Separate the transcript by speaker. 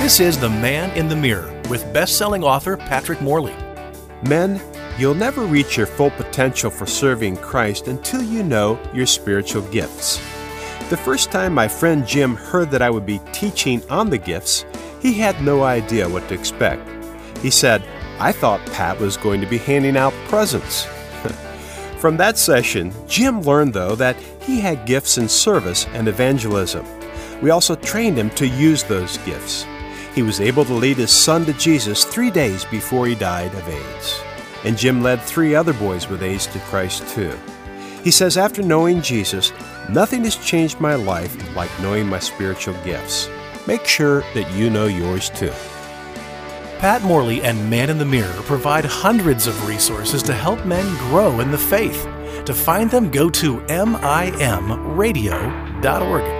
Speaker 1: This is The Man in the Mirror with best-selling author Patrick Morley.
Speaker 2: Men, you'll never reach your full potential for serving Christ until you know your spiritual gifts. The first time my friend Jim heard that I would be teaching on the gifts, he had no idea what to expect. He said, "I thought Pat was going to be handing out presents." From that session, Jim learned, though, that he had gifts in service and evangelism. We also trained him to use those gifts. He was able to lead his son to Jesus 3 days before he died of AIDS. And Jim led 3 other boys with AIDS to Christ too. He says, after knowing Jesus, nothing has changed my life like knowing my spiritual gifts. Make sure that you know yours too.
Speaker 1: Pat Morley and Man in the Mirror provide hundreds of resources to help men grow in the faith. To find them, go to mimradio.org.